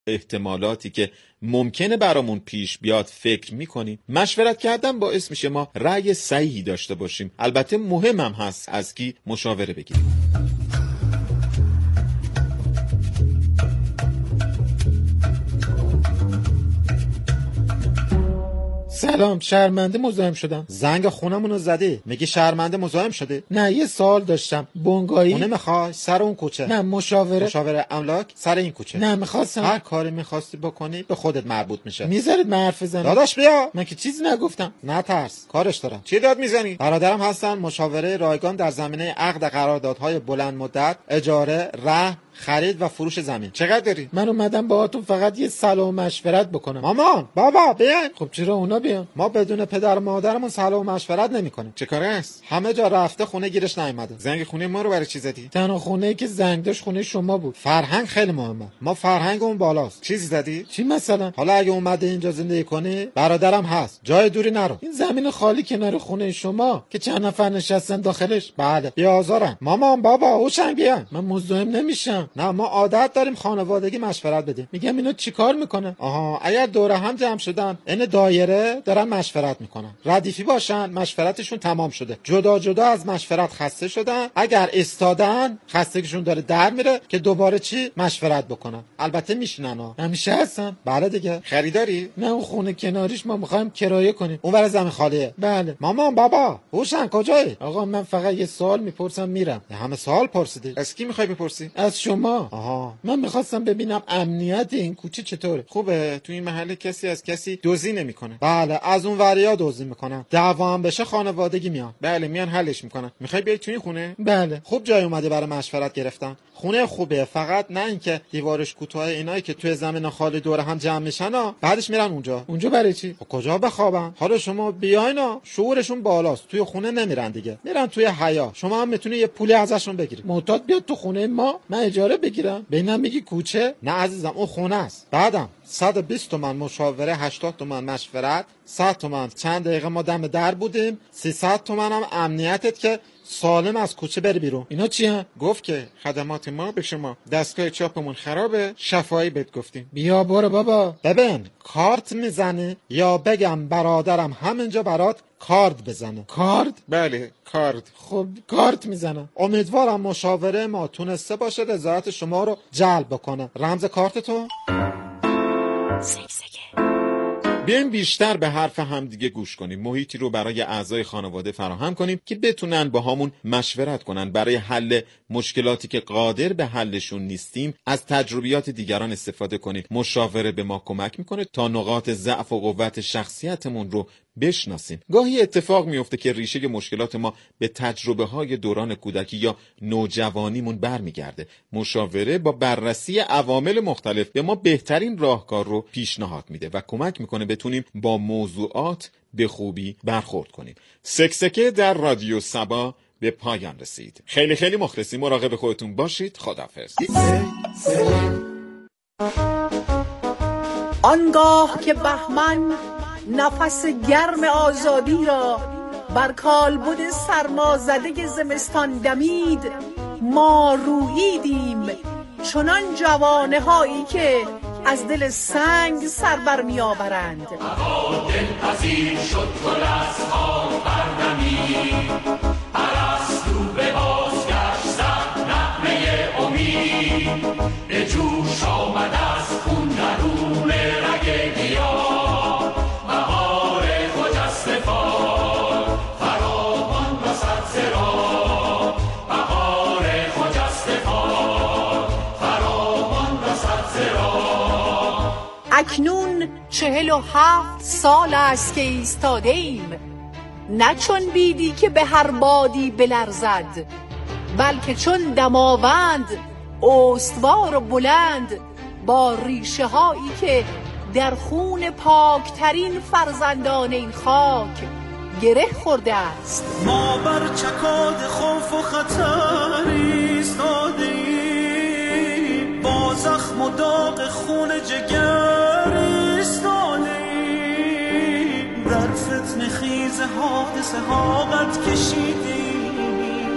احتمالاتی که ممکنه برامون پیش بیاد فکر میکنیم. مشورت کردن باعث میشه ما رأی صحیحی داشته باشیم. البته مهمم هست از کی مشاوره بگیریم. سلام، شرمنده مزاحم شدم. زنگ خونمونو زدی میگی شرمنده مزاحم شدی؟ نه، یه سوال داشتم. بنگاهی؟ خونه میخوای سر اون کوچه؟ نه، مشاوره املاک سر این کوچه. نه، میخواستم. هر کاری میخواستی بکنی به خودت مربوط میشه. میذارید من حرف بزنم؟ داداش بیا. من که چیزی نگفتم. نه ترس، کارش دارم. چی داد میزنی؟ برادرم هستن مشاوره رایگان در زمینه عقد قراردادهای بلند مدت، اجاره، رهن، خرید و فروش زمین. چقدر داری؟ من اومدم باهاتون فقط یه سلام و مشورت بکنم. مامان، بابا بیاین. خب چرا اونا بیان؟ ما بدون پدر و مادرمون سلام و مشورت نمیکنیم. چه کاره است؟ همه جا رفته خونه گیرش نیومده. زنگ خونه ما رو برای چی زدی؟ تنها خونه‌ای که زنگ داشت خونه شما بود. فرهنگ خیلی مهمه. ما فرهنگمون بالاست. چیزی زدی؟ چی مثلا؟ حالا اگه اومده اینجا زندگی کنی، برادرم هست. جای دوری نرو. این زمین خالی کنار خونه شما که چند نفر نشستن داخلش؟ بله، بیازارم. مامان، بابا، هوشنگ بیان. من مزاحم نمیشم. نه، ما عادت داریم خانوادگی مشورت بدیم. میگم اینا چیکار میکنن؟ آها، اگر دوره هم جمع شدن این دایره دارن مشورت میکنن. ردیفی باشن مشورتشون تمام شده. جدا جدا از مشورت خسته شدن. اگر استادن خستگیشون داره در میره که دوباره چی مشورت بکنن. البته میشینن ها. همیشه هستن. بله دیگه. خریداری؟ نه، اون خونه کناریش ما میخوایم کرایه کنیم. اون ور زمین خالیه. بله. مامان، بابا، هوشنگ کجایی؟ آقا من فقط یه سوال میپرسم میرم. همه سوال پرسیدی؟ از کی میخوای بپرسی؟ از شما. آها. من میخواستم ببینم امنیت این کوچه چطوره. خوبه؟ تو این محله کسی از کسی دزدی نمیکنه؟ بله، از اون وریا دزدی میکنن. دعوا هم بشه خانوادگی میان. بله، میان حلش میکنن. میخوای بیای تو این خونه؟ بله. خوب جای اومدی برای مشورت گرفتن. خونه خوبه، فقط نه اینکه دیوارش کوتاه، اینایی که توی زمین خالی دور هم جمع میشن بعدش میرن اونجا برای چی؟ کجا بخوابن؟ حالا شما بیاین شعورشون بالاست، توی خونه نمیرن دیگه، میرن توی حیا. شما هم میتونی یه پولی ازشون بگیری. معتاد بیاد تو خونه ما من اجاره بگیرم؟ ببینم میگی کوچه؟ نه عزیزم، اون خونه است. بعدم 120 تومن مشاوره، 80 تومن مشورت، 100 تومن چند دقیقه ما دم در بودیم، 300 تومن هم امنیتت که سالم از کوچه بری بیرون. اینا چی هم؟ گفت که خدمات ما به شما، دستگاه چاپمون خرابه، شفاهی بهت گفتیم. بیا برو بابا. ببین، کارت میزنی یا بگم برادرم همینجا برات کارد بزنه؟ کارد؟ بله، کارد. خب کارت میزنم. امیدوارم مشاوره ما تونسته باشه رضایت شما رو جلب بکنه. رمز کارتتون؟ بیایم بیشتر به حرف همدیگه گوش کنیم. محیطی رو برای اعضای خانواده فراهم کنیم که بتونن با همون مشورت کنن. برای حل مشکلاتی که قادر به حلشون نیستیم از تجربیات دیگران استفاده کنیم. مشاوره به ما کمک میکنه تا نقاط ضعف و قوت شخصیتمون رو بشناسیم. گاهی اتفاق میفته که ریشه مشکلات ما به تجربه های دوران کودکی یا نوجوانیمون برمیگرده. مشاوره با بررسی عوامل مختلف به ما بهترین راهکار رو پیشنهاد میده و کمک میکنه بتونیم با موضوعات به خوبی برخورد کنیم. سکسکه در رادیو سبا به پایان رسید. خیلی خیلی مخلصیم. مراقب خودتون باشید. خداحافظ. آنگاه که بهمن نفس گرم آزادی را بر کالبد سرمازده زمستان دمید، ما روییدیم چنان جوانه هایی که از دل سنگ سر بر می آورند. هوا دلپذیر شد، گل از خاک بردمید، پرستو به بازگشت زد نغمه امید، به جوش آمد از خون درون رگ گیاه، بهار خجسته فال فراوان رسد ز راه، بهار خجسته فال فراوان رسد ز راه. اکنون 47 سال است که ایستاده ایم، نه چون بیدی که به هر بادی بلرزد، بلکه چون دماوند استوار و بلند، با ریشه هایی که در خون پاکترین فرزندان این خاک گره خورده است. ما بر چکاد خوف و خطر ایستادیم، با زخم و داغ خون جگر ایستادیم، در فتنه خیز حادثه ها قد کشیدیم،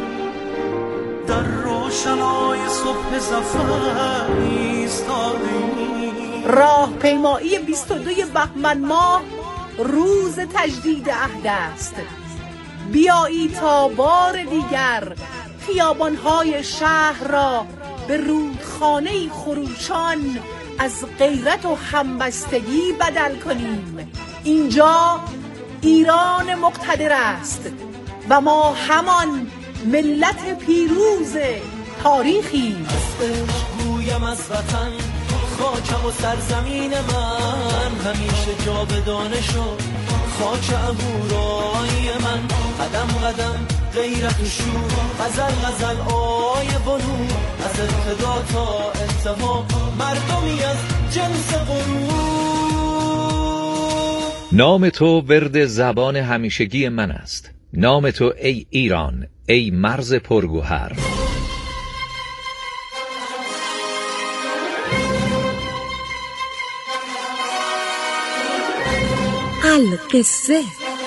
در روشنای صبح ظفر ایستادیم. راهپیمایی 22 بهمن ماه روز تجدید عهد است. بیایی تا بار دیگر خیابان‌های شهر را به رودخانه خروشان از غیرت و همبستگی بدل کنیم. اینجا ایران مقتدر است و ما همان ملت پیروز تاریخی. گویم از وطن خاکم و سرزمین من همیشه جاودانه شد. خاک اهورای من قدم قدم غیرت و شور، غزل غزل آی بنو، از ابتدا تا انتها مردمی از جنس غرور. نام تو ورد زبان همیشگی من است. نام تو ای ایران، ای مرز پرگوهر. القصه.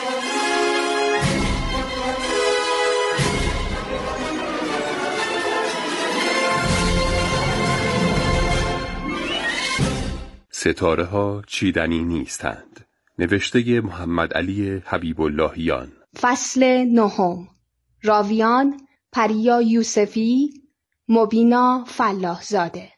ستاره ها چیدنی نیستند. نوشته محمد علی حبیب اللهیان. فصل 9. راویان پریا یوسفی، مبینا فلاح زاده.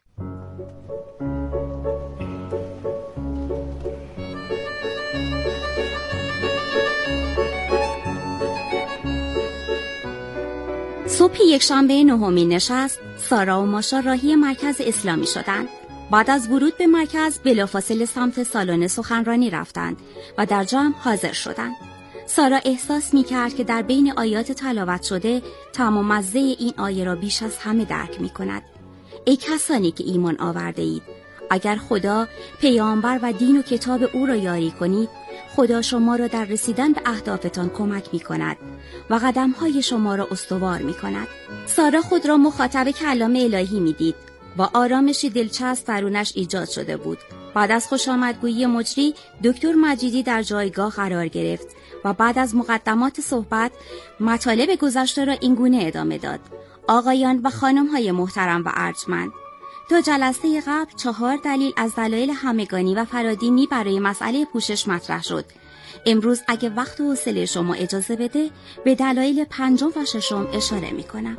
صبح یکشنبه 9 نشست، سارا و ماشا راهی مرکز اسلامی شدند. بعد از ورود به مرکز بلافاصله سمت سالن سخنرانی رفتند و در جمع حاضر شدند. سارا احساس می‌کرد که در بین آیات تلاوت شده تمام مزه این آیه را بیش از همه درک می‌کند. ای کسانی که ایمان آورده اید، اگر خدا، پیامبر و دین و کتاب او را یاری کنید، خدا شما را در رسیدن به اهدافتان کمک می‌کند و قدم‌های شما را استوار می‌کند. سارا خود را مخاطب کلام الهی می‌دید و آرامشی دلچسب درونش ایجاد شده بود. بعد از خوشامدگویی مجری، دکتر مجیدی در جایگاه قرار گرفت و بعد از مقدمات صحبت مطالب گذشته را اینگونه ادامه داد: آقایان و خانم‌های محترم و ارجمند، تا جلسه قبل 4 دلیل از دلایل همگانی و فرادینی برای مسئله پوشش مطرح شد. امروز اگه وقت و حوصله شما اجازه بده، به دلایل 5 و 6 اشاره می‌کنم.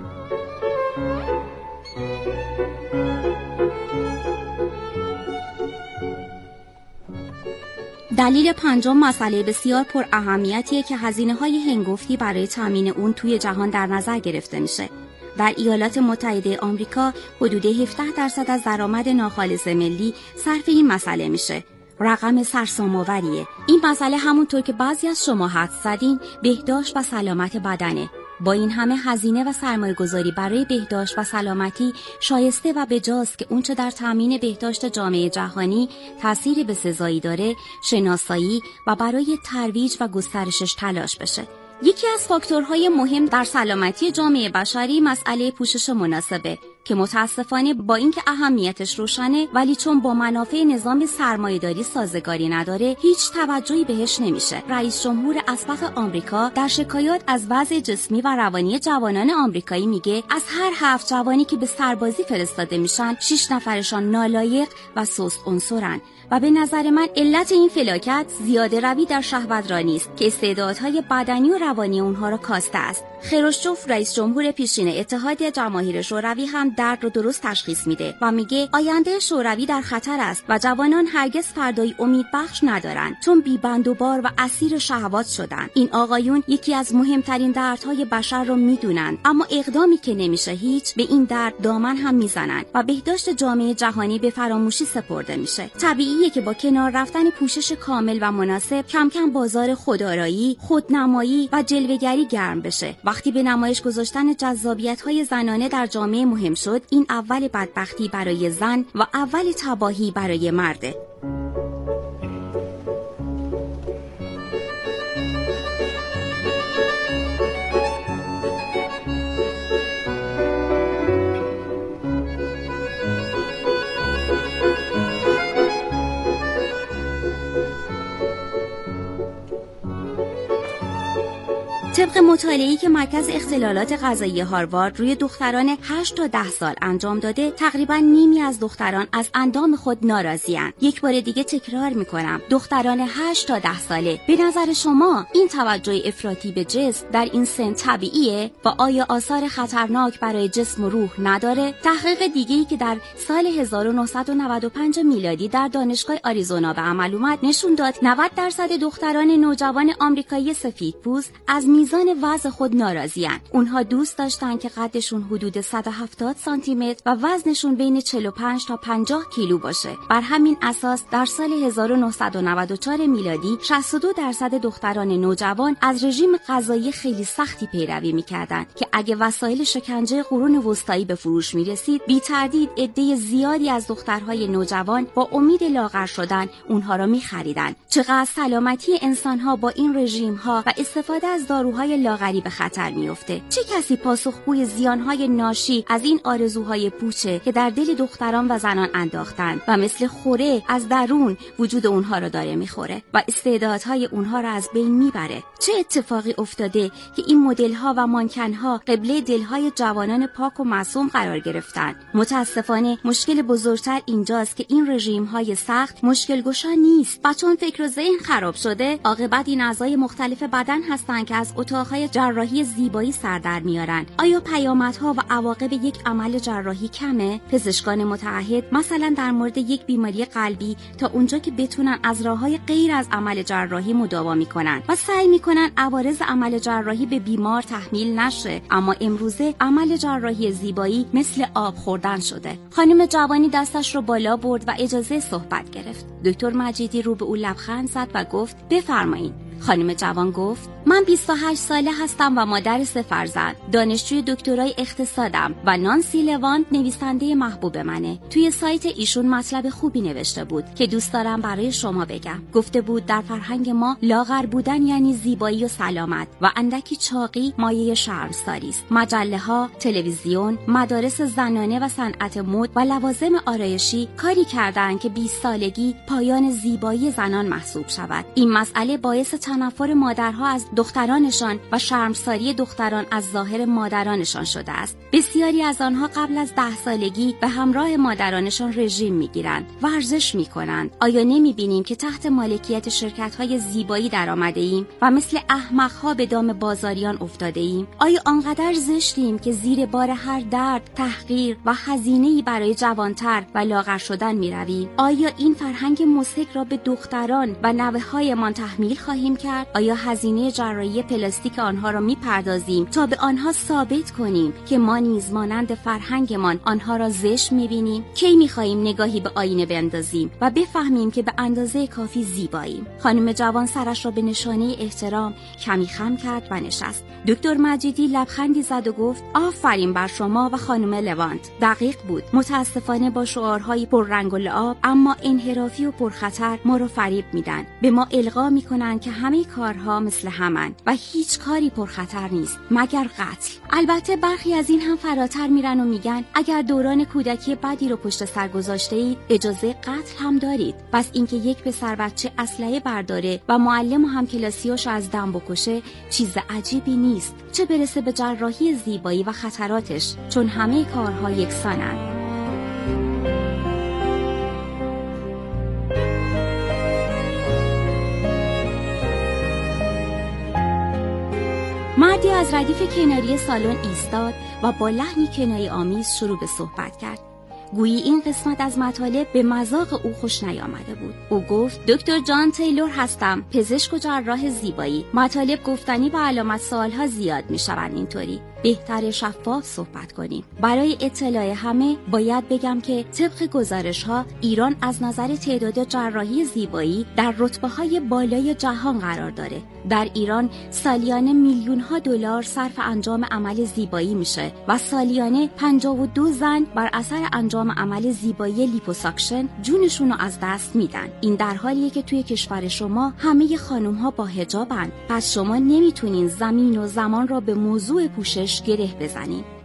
دلیل 5 مسئله بسیار پر اهمیتیه که هزینه‌های هنگفتی برای تامین اون توی جهان در نظر گرفته میشه. در ایالات متحده آمریکا حدود 17% از درآمد ناخالص ملی صرف این مسئله میشه. رقم سرسام‌آوریه. این مسئله همونطور که بعضی از شما حدس زدین بهداشت و سلامت بدنه. با این همه هزینه و سرمایه‌گذاری برای بهداشت و سلامتی شایسته و بجاست که اونچه در تامین بهداشت جامعه جهانی تأثیر بسزایی داره شناسایی و برای ترویج و گسترشش تلاش بشه. یکی از فاکتورهای مهم در سلامتی جامعه بشری مسئله پوشش مناسبه که متاسفانه با اینکه اهمیتش روشنه ولی چون با منافع نظام سرمایه‌داری سازگاری نداره هیچ توجهی بهش نمیشه. رئیس جمهور اسبق آمریکا در شکایات از وضع جسمی و روانی جوانان آمریکایی میگه از هر 7 جوانی که به سربازی فرستاده میشن 6 نفرشان نالایق و سست عنصرن و به نظر من علت این فلاکت زیاده روی در شهوترانی است که استعدادهای بدنی و روانی اونها را کاسته است. خروشچوف رئیس جمهور پیشین اتحادیه جماهیر شوروی هم درد رو درست تشخیص میده و میگه آینده شوروی در خطر است و جوانان هرگز فردایی امیدبخش ندارن چون بی‌بند و بار و اسیر شهوات شدن. این آقایون یکی از مهمترین دردهای بشر رو میدونن اما اقدامی که نمیشه هیچ به این درد دامن هم میزنن و بهداشت جامعه جهانی به فراموشی سپرده میشه. طبیعیه که با کنار رفتن پوشش کامل و مناسب کم کم بازار خودآرایی، خودنمایی و جلوه‌گری گرم بشه. وقتی به نمایش گذاشتن جذابیت‌های زنانه در جامعه مهم شد، این اول بدبختی برای زن و اول تباهی برای مرده. طبق مطالعه‌ای که مرکز اختلالات غذایی هاروارد روی دختران 8 تا 10 سال انجام داده، تقریباً نیمی از دختران از اندام خود ناراضی‌اند. یک بار دیگه تکرار می‌کنم، دختران 8 تا 10 ساله. به نظر شما این توجه افراطی به جسم در این سن طبیعیه و آیا آثار خطرناک برای جسم و روح نداره؟ تحقیق دیگه‌ای که در سال 1995 میلادی در دانشگاه آریزونا به عمل اومد نشون داد 90% دختران نوجوان آمریکایی سفیدپوست از میزان وزن خود ناراضی‌اند. اونها دوست داشتن که قدشون حدود 170 سانتی متر و وزنشون بین 45 تا 50 کیلو باشه. بر همین اساس در سال 1994 میلادی 62% دختران نوجوان از رژیم غذایی خیلی سختی پیروی می‌کردند که اگه وسایل شکنجه قرون وسطایی به فروش می‌رسید، بی تردید عده زیادی از دخترهای نوجوان با امید لاغر شدن اونها را می‌خریدند. چقدر سلامتی انسان‌ها با این رژیم‌ها و استفاده از داروهای لاغری به خطر می‌افته. چه کسی پاسخگوی زیان‌های ناشی از این آرزوهای پوچه که در دل دختران و زنان انداختند و مثل خوره از درون وجود اونها را داره می‌خوره و استعدادهای اونها را از بین می‌بره؟ چه اتفاقی افتاده که این مدل‌ها و مانکن‌ها قبله دل‌های جوانان پاک و معصوم قرار گرفتند؟ متأسفانه مشکل بزرگتر اینجاست که این رژیم‌های سخت مشکل گشا نیست و چون فکر و ذهن خراب شده، عاقبت این اعضای مختلف بدن هستند که از اتاق‌های جراحی زیبایی سر در میارن. آیا پیامدها و عواقب یک عمل جراحی کمه؟ پزشکان متعهد مثلا در مورد یک بیماری قلبی تا اونجا که بتونن از راه‌های غیر از عمل جراحی مداوا میکنن و سعی میکنن عوارض عمل جراحی به بیمار تحمیل نشه، اما امروزه عمل جراحی زیبایی مثل آب خوردن شده. خانم جوانی دستش رو بالا برد و اجازه صحبت گرفت. دکتر مجیدی رو به او لبخند زد و گفت بفرمایید. خانم جوان گفت من 28 ساله هستم و مادر 3 فرزند. دانشجوی دکترای اقتصادم و نانسی لواند نویسنده محبوب منه. توی سایت ایشون مطلب خوبی نوشته بود که دوست دارم برای شما بگم. گفته بود در فرهنگ ما لاغر بودن یعنی زیبایی و سلامت و اندکی چاقی مایه شرمساری است. مجله‌ها، تلویزیون، مدارس زنانه و صنعت مد و لوازم آرایشی کاری کردند که 20 سالگی پایان زیبایی زنان محسوب شود. این مسئله باعث تنفر مادرها از دخترانشان و شرمساری دختران از ظاهر مادرانشان شده است. بسیاری از آنها قبل از 10 سالگی به همراه مادرانشان رژیم میگیرند، ورزش میکنند. آیا نمیبینیم که تحت مالکیت شرکت‌های زیبایی درآمده ایم و مثل احمق‌ها به دام بازاریان افتاده ایم؟ آیا آنقدر زشتیم که زیر بار هر درد، تحقیر و هزینه‌ای برای جوانتر و لاغر شدن میرویم؟ آیا این فرهنگ مضحک را به دختران و نوه‌هایمان تحمیل خواهیم کرد؟ آیا هزینه جراحی پلاستیک آنها را میپردازیم تا به آنها ثابت کنیم که ما نیز مانند فرهنگمان آنها را زشت میبینیم؟ کی میخواهیم نگاهی به آینه بندازیم و بفهمیم که به اندازه کافی زیباییم؟ خانم جوان سرش را به نشانه احترام کمی خم کرد و نشست. دکتر مجیدی لبخندی زد و گفت آفرین بر شما و خانم لواند. دقیق بود. متاسفانه با شعارهای پر رنگ و لعاب اما انحرافی و پرخطر ما رو فریب میدن. به ما القا میکنن که همه کارها مثل همن و هیچ کاری پرخطر نیست مگر قتل. البته برخی از این هم فراتر میرن و میگن اگر دوران کودکی بدی رو پشت سر گذاشته اید اجازه قتل هم دارید. پس اینکه یک پسر بچه اسلحه برداره و معلم و همکلاسیاش از دم بکشه چیز عجیبی نیست، چه برسه به جراحی زیبایی و خطراتش، چون همه کارها یکسانن. مردی از ردیف کناری سالن ایستاد و با لحنی کنایه‌آمیز شروع به صحبت کرد. گویی این قسمت از مطالب به مذاق او خوش نیامده بود. او گفت دکتر جان تیلور هستم، پزشک و جراح زیبایی. مطالب گفتنی و علامت سوالها زیاد میشوند، اینطوری بهتر شفاف صحبت کنیم. برای اطلاع همه باید بگم که طبق گزارش‌ها ایران از نظر تعداد جراحی زیبایی در رتبه‌های بالای جهان قرار داره. در ایران سالیانه میلیون‌ها دلار صرف انجام عمل زیبایی میشه و سالیانه 52 زن بر اثر انجام عمل زیبایی لیپوساکشن جونشون رو از دست میدن. این در حالیه که توی کشور شما همه خانم‌ها با حجابن. پس شما نمیتونین زمین و زمان را به موضوع پوشش گره بزنین.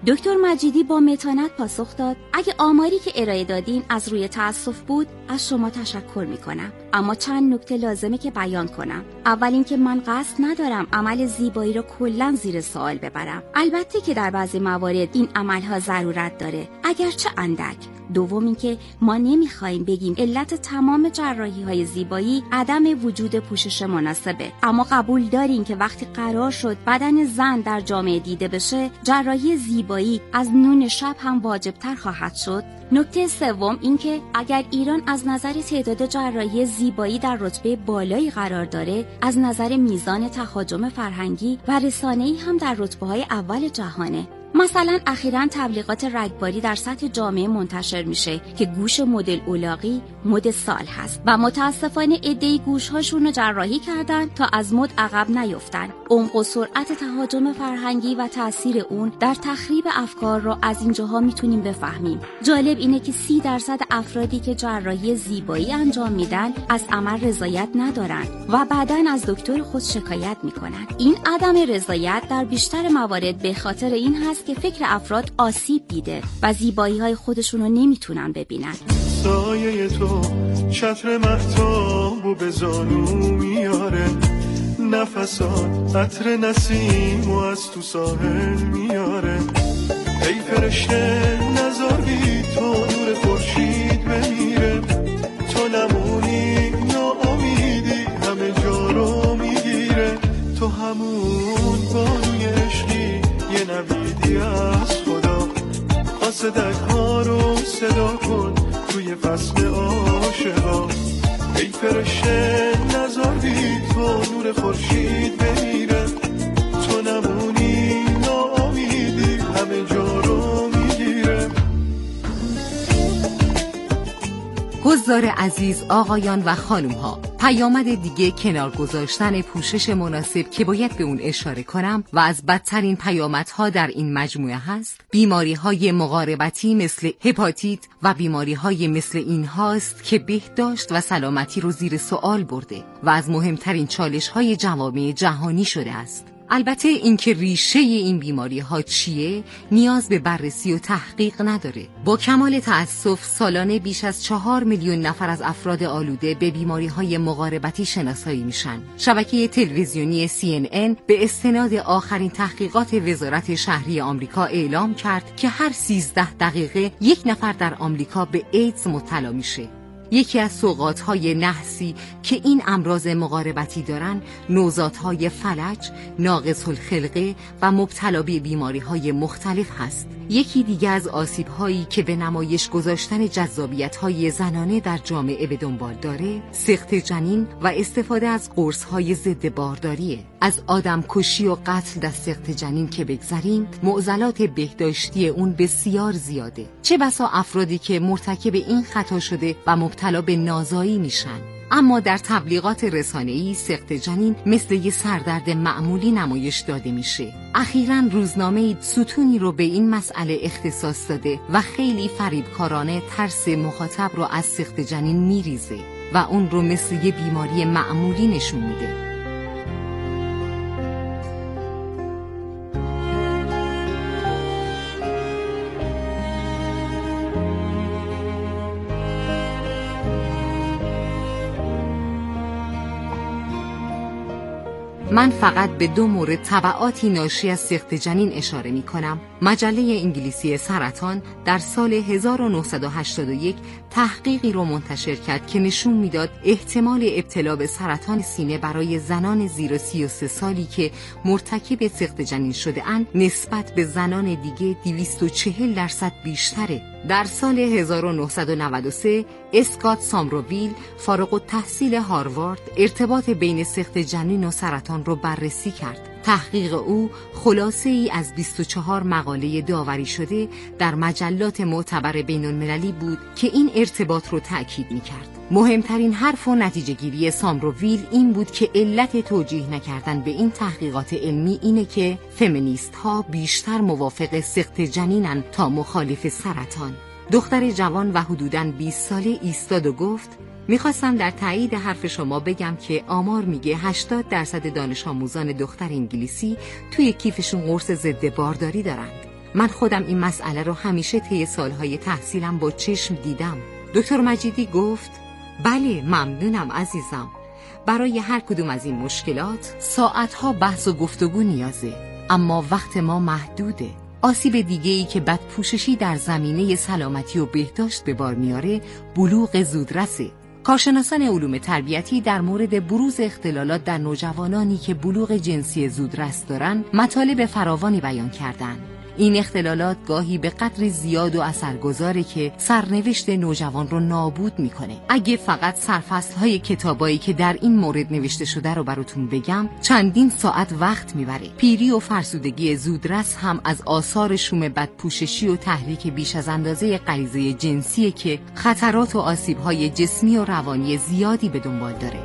دکتر مجیدی با متانت پاسخ داد اگه آماری که ارائه دادین از روی تأسف بود از شما تشکر میکنم، اما چند نکته لازمه که بیان کنم. اول اینکه من قصد ندارم عمل زیبایی رو کلاً زیر سوال ببرم، البته که در بعضی موارد این عملها ضرورت داره اگرچه اندک. دوم اینکه ما نمیخوایم بگیم علت تمام جراحی‌های زیبایی عدم وجود پوشش مناسبه، اما قبول داریم که وقتی قرار شد بدن زن در جامعه دیده بشه، جراحی زیبایی از نون شب هم واجب‌تر خواهد شد. نکته سوم اینکه اگر ایران از نظر تعداد جراحی زیبایی در رتبه بالایی قرار داره، از نظر میزان تهاجم فرهنگی و رسانه‌ای هم در رتبه‌های اول جهانه. مثلا اخیراً تبلیغات رگباری در سطح جامعه منتشر میشه که گوش مدل اولاغی مد سال هست و متاسفانه عده‌ای گوش‌هاشون رو جراحی کردن تا از مد عقب نیفتن. عمق و سرعت تهاجم فرهنگی و تأثیر اون در تخریب افکار رو از اینجاها میتونیم بفهمیم. جالب اینه که 30% افرادی که جراحی زیبایی انجام میدن از عمل رضایت ندارن و بعداً از دکتر خود شکایت میکنن. این عدم رضایت در بیشتر موارد به خاطر این هست که فکر افراد آسیب دیده و زیبایی‌های خودشون رو نمیتونن ببینن. سایه تو چتر مهتاب و به زانو میاره، نفسات عطر نسیم و از تو ساحل میاره. ای فرشته نزار بی تو نور خورشید بمیره، تو نمونی ناامیدی همه جا رو میگیره. تو همون بانوی عشقی یه نویدی از خدا، قاصدک ها رو صدا کن توی فصل عاشقا. ای فرشته نزار بی تو نور خورشید بمیره، تو نمونی ناامیدی همه جا رو میگیره. حضار عزیز آقایان و خانم ها، پیامد دیگه کنار گذاشتن پوشش مناسب که باید به اون اشاره کنم و از بدترین پیامدها در این مجموعه هست، بیماری‌های مقاربتی مثل هپاتیت و بیماری‌های مثل این هاست که بهداشت و سلامتی رو زیر سوال برده و از مهمترین چالش‌های جوامع جهانی شده است. البته اینکه ریشه این بیماری ها چیه نیاز به بررسی و تحقیق نداره. با کمال تأسف سالانه بیش از 4 میلیون نفر از افراد آلوده به بیماری های مقاربتی شناسایی میشن. شبکه تلویزیونی CNN به استناد آخرین تحقیقات وزارت شهری آمریکا اعلام کرد که هر 13 دقیقه یک نفر در آمریکا به ایدز مبتلا میشه. یکی از سوغات‌های نحسی که این امراض مقاربتی دارن نوزادهای فلج، ناقص الخلقه و مبتلا به بیماری‌های مختلف هست. یکی دیگه از آسیب‌هایی که به نمایش گذاشتن جذابیت‌های زنانه در جامعه به دنبال داره، سقط جنین و استفاده از قرص‌های ضد بارداریه. از آدمکشی و قتل در سقط جنین که بگذریم، معضلات بهداشتی اون بسیار زیاده. چه بسا افرادی که مرتکب این خطا شده و مبتلا به نازایی میشن. اما در تبلیغات رسانه‌ای سقط جنین مثل یه سردرد معمولی نمایش داده میشه. اخیراً روزنامه ستونی رو به این مسئله اختصاص داده و خیلی فریبکارانه ترس مخاطب رو از سقط جنین میریزه و اون رو مثل یه بیماری معمولی نشون میده. من فقط به 2 مورد تبعاتی ناشی از سقط جنین اشاره می کنم. مجله انگلیسی سرطان در سال 1981 تحقیقی رو منتشر کرد که نشون میداد احتمال ابتلا به سرطان سینه برای زنان زیر 33 سالی که مرتکب سقط جنین شده اند نسبت به زنان دیگه 240% بیشتره. در سال 1993 اسکات سامروویل فارغ التحصیل هاروارد ارتباط بین سقط جنین و سرطان رو بررسی کرد. تحقیق او خلاصه ای از 24 مقاله داوری شده در مجلات معتبر بین‌المللی بود که این ارتباط رو تأکید می‌کرد. مهمترین حرف و نتیجه گیری سامروویل این بود که علت توجیه نکردن به این تحقیقات علمی اینه که فمینیست ها بیشتر موافق سقط جنینن تا مخالف سرطان. دختر جوان و حدوداً 20 ساله ایستاد و گفت: میخواستم در تایید حرف شما بگم که آمار میگه 80% دانش آموزان دختر انگلیسی توی کیفشون قرص ضد بارداری دارن. من خودم این مسئله رو همیشه طی سالهای تحصیلم با چشم دیدم. دکتر مجیدی گفت بله ممنونم عزیزم. برای هر کدوم از این مشکلات ساعتها بحث و گفتگو نیازه، اما وقت ما محدوده. آسیب دیگه‌ای که بدپوششی در زمینه سلامتی و بهداشت به بار میاره بلوغ زودرسه. کارشناسان علوم تربیتی در مورد بروز اختلالات در نوجوانانی که بلوغ جنسی زودرس دارن مطالب فراوانی بیان کردند. این اختلالات گاهی به قدر زیاد و اثرگذاره که سرنوشت نوجوان رو نابود میکنه. اگه فقط سرفصل‌های کتابایی که در این مورد نوشته شده رو براتون بگم چندین ساعت وقت میبره. پیری و فرسودگی زودرس هم از آثار شوم بدپوششی و تحریک بیش از اندازه غریزه جنسیه که خطرات و آسیب‌های جسمی و روانی زیادی به دنبال داره.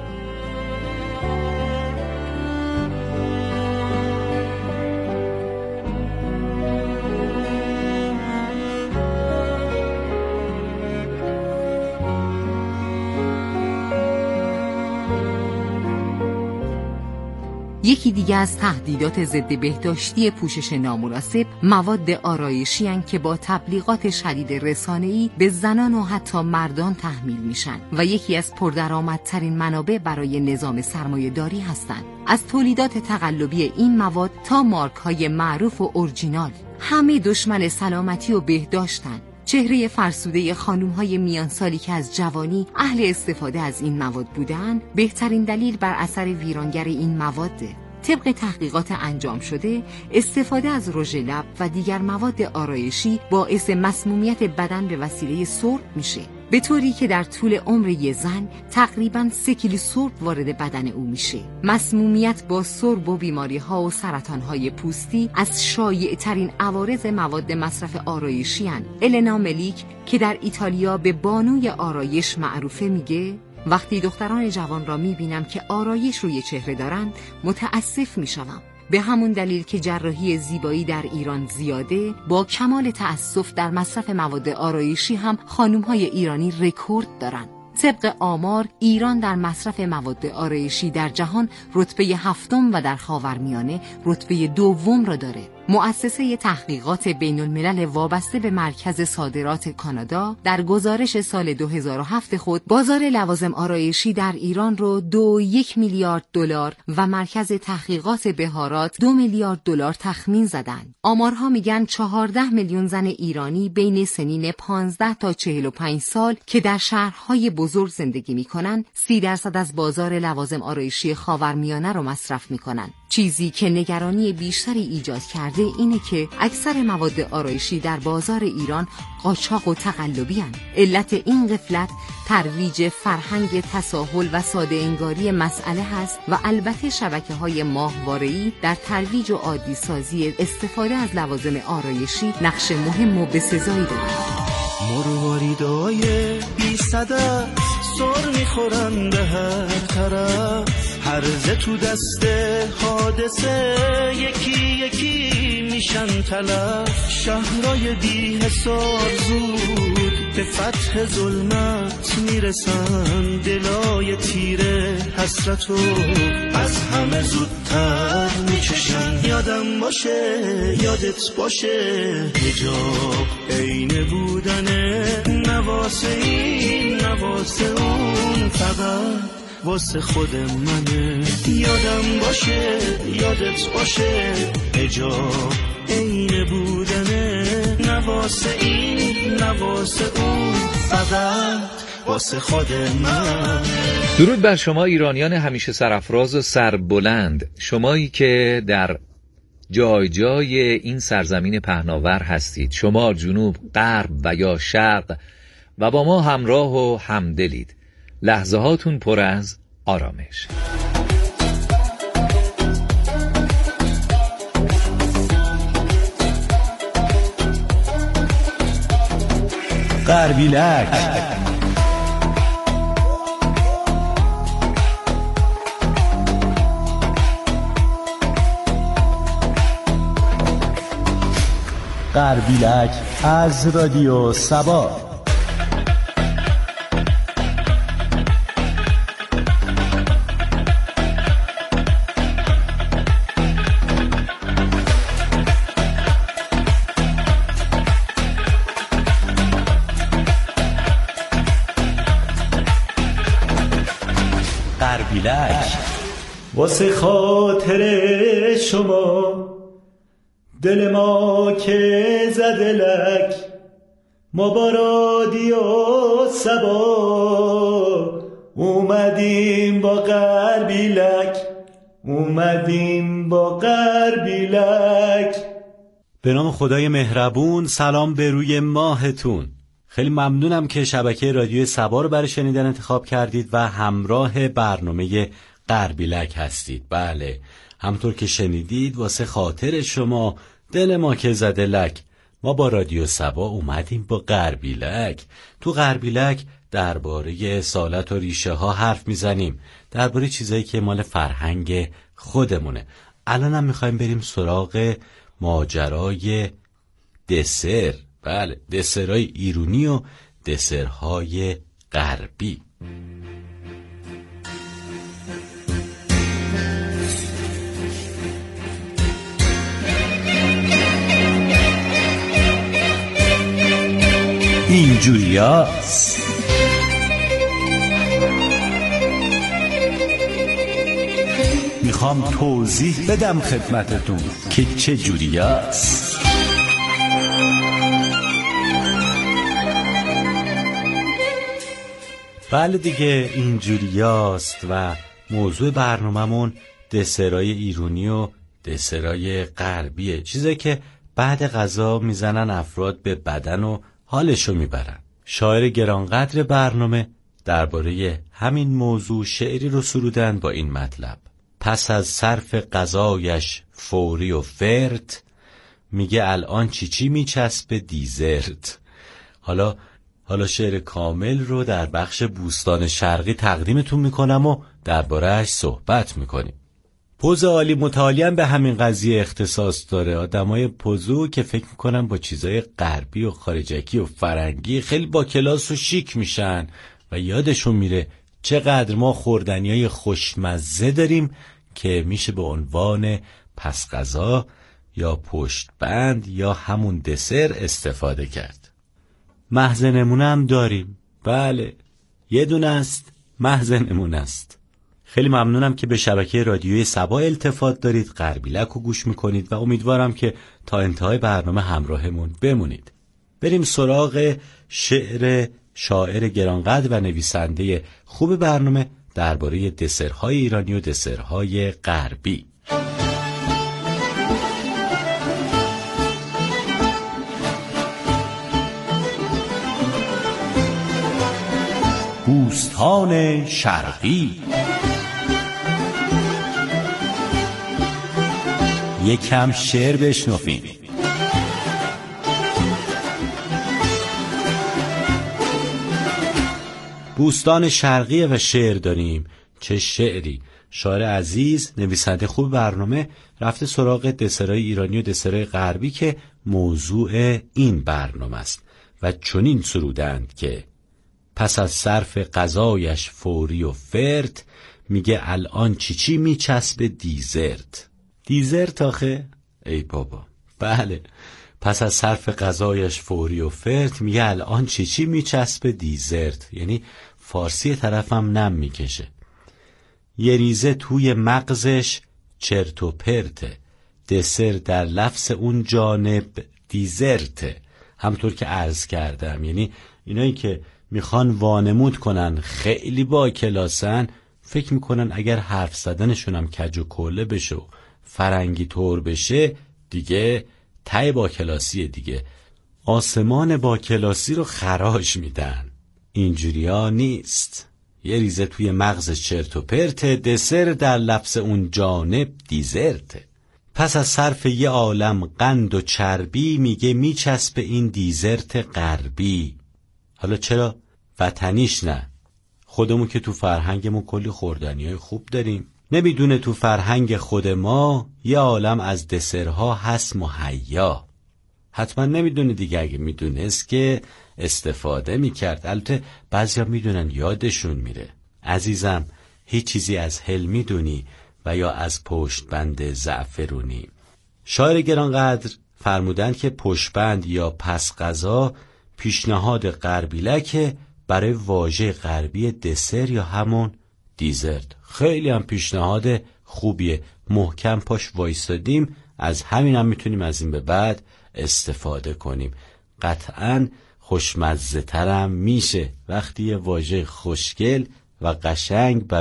یکی دیگه از تهدیدات ضد بهداشتی پوشش نامناسب مواد آرایشی هستند که با تبلیغات شدید رسانه‌ای به زنان و حتی مردان تحمیل میشن و یکی از پردرآمدترین منابع برای نظام سرمایه‌داری هستند. از تولیدات تقلبی این مواد تا مارک‌های معروف و اورجینال، همه دشمن سلامتی و بهداشتن. چهره فرسوده خانم‌های میان سالی که از جوانی اهل استفاده از این مواد بودن بهترین دلیل بر اثر ویرانگر این مواده. طبق تحقیقات انجام شده استفاده از رژ لب و دیگر مواد آرایشی باعث مسمومیت بدن به وسیله سرب میشه، به طوری که در طول عمر یک زن تقریباً 3 کیلو سرب وارد بدن او میشه. مسمومیت با سرب و بیماری‌ها و سرطان‌های پوستی از شایع‌ترین عوارض مواد مصرف آرایشی هستند. النا ملیک که در ایتالیا به بانوی آرایش معروفه میگه وقتی دختران جوان را میبینم که آرایش روی چهره دارن متاسف میشوم. به همون دلیل که جراحی زیبایی در ایران زیاده، با کمال تأسف در مصرف مواد آرایشی هم خانم‌های ایرانی رکورد دارن. طبق آمار ایران در مصرف مواد آرایشی در جهان رتبه 7 و در خاورمیانه رتبه 2 را داره. مؤسسه تحقیقات بین الملل وابسته به مرکز صادرات کانادا در گزارش سال 2007 خود بازار لوازم آرایشی در ایران رو 2.1 میلیارد دلار و مرکز تحقیقات بهارات 2 میلیارد دلار تخمین زدن. آمارها میگن 14 میلیون زن ایرانی بین سنین 15 تا 45 سال که در شهرهای بزرگ زندگی میکنن 30% از بازار لوازم آرایشی خاورمیانه رو مصرف میکنن. چیزی که نگرانی بیشتری ایجاد کرده اینه که اکثر مواد آرایشی در بازار ایران قاچاق و تقلبی هستند. علت این غفلت ترویج فرهنگ تساهل و ساده انگاری مسئله هست و البته شبکه‌های ماهواره‌ای در ترویج و عادی سازی استفاده از لوازم آرایشی نقش مهم و بسزایی دارند. مرواریدای بی صدف سر میخورن به هر طرف، هرزه تو دست حادثه یکی یکی میشن تلف. شهرهای بی حساب زود به فتح ظلمت میرسن، دلای تیره حسرتو از همه زودتر میچشن. یادم باشه یادت باشه یه جا عین بودنه، نواسه این نواسه اون فقط واسه خود منه. یادم باشه یادت باشه حجاب عین بودنه، نواسه این نواسه اون فقط واسه خود من. درود بر شما ایرانیان همیشه سرافراز و سربلند، شمایی که در جای جای این سرزمین پهناور هستید، شمال، جنوب، غرب و یا شرق، و با ما همراه و همدلید. لحظه هاتون پر از آرامش. غربیلک غربیلک از رادیو سبا. غربیلک. واسه خاطر شما دل ما که زده لک، ما با رادیو صبا اومدیم با غربیلک، اومدیم با غربیلک. به نام خدای مهربون، سلام به روی ماهتون. خیلی ممنونم که شبکه رادیو صبا رو برای شنیدن انتخاب کردید و همراه برنامه غربیلک هستید. بله، همطور که شنیدید واسه خاطر شما دل ما که زده لک، ما با رادیو صبا اومدیم با غربیلک. تو غربیلک درباره اصالت و ریشه ها حرف میزنیم، درباره چیزایی که مال فرهنگ خودمونه. الان هم میخوایم بریم سراغ ماجرای دسر. بله، دسرهای ایرانی و دسرهای غربی. اینجوریاست. میخوام توضیح بدم خدمتتون که چه جوریاست. بله دیگه، اینجوریاست و موضوع برنامه‌مون دسرای ایرانی و دسرای غربیه، چیزی که بعد غذا میزنن افراد به بدن و حالشو میبرن. شاعر گرانقدر برنامه درباره همین موضوع شعری رو سرودن با این مطلب: پس از صرف غذایش فوری و فرت، میگه الان چی میچسبه دیزرت. حالا شعر کامل رو در بخش بوستان شرقی تقدیمتون میکنم و درباره‌اش صحبت میکنیم. پوز عالی متعالی هم به همین قضیه اختصاص داره. آدمای پوزو که فکر میکنن با چیزای غربی و خارجکی و فرنگی خیلی با کلاس و شیک میشن و یادشون میره چقدر ما خوردنیای خوشمزه داریم که میشه به عنوان پس غذا یا پشت بند یا همون دسر استفاده کرد. محض نمونه هم داریم. بله، یه دونه است، محض نمونه است. خیلی ممنونم که به شبکه رادیوی صبا التفات دارید، غربیلک رو گوش میکنید و امیدوارم که تا انتهای برنامه همراهمون بمونید. بریم سراغ شعر شاعر گرانقدر و نویسنده خوب برنامه درباره دسرهای ایرانی و دسرهای غربی. بوستان شرقی. یکم شعر بشنویم. بوستان شرقی و شعر داریم. چه شعری! شاعر عزیز، نویسنده خوب برنامه رفته سراغ دسرهای ایرانی و دسرهای غربی که موضوع این برنامه است و چنین سرودند که پس از صرف غذایش فوری و فرت، میگه الان چی میچسبه دیزرت. دیزرت آخه؟ ای بابا. بله، پس از صرف غذایش فوری و فرت، میگه الان چی میچسبه دیزرت، یعنی فارسی طرفم نم میکشه. یه ریزه توی مغزش چرت و پرته، دسر در لفظ اون جانب دیزرته. همطور که عرض کردم، یعنی اینایی که میخوان وانمود کنن خیلی با کلاسن، فکر میکنن اگر حرف زدنشون هم کج و کوله بشه و فرنگی طور بشه دیگه تای با کلاسیه، دیگه آسمان با کلاسی رو خراش میدن. اینجوریا نیست. یه ریزه توی مغز چرت و پرت، دسر در لفظ اون جانب دیزرته. پس از صرف یه عالم قند و چربی، میگه میچسبه این دیزرت غربی. حالا چرا وطنیش نه؟ خودمون که تو فرهنگمون کلی خوردنیای خوب داریم. نمیدونه تو فرهنگ خود ما یه عالم از دسرها هست مهیا. حتما نمیدونه دیگه، اگه میدونست که استفاده میکرد. البته بعضیا میدونن یادشون میره. عزیزم، هیچ چیزی از هل میدونی و یا از پشت بند زعفرونی. شاعر گرانقدر فرمودند که پشت بند یا پس غذا پیشنهاد غربیلکه برای واژه غربی دسر یا همون دیزرت. خیلی هم پیشنهاد خوبیه، محکم پاش وایستادیم، از همین هم میتونیم از این به بعد استفاده کنیم. قطعاً خوشمزه ترم میشه وقتی یه واژه خوشگل و قشنگ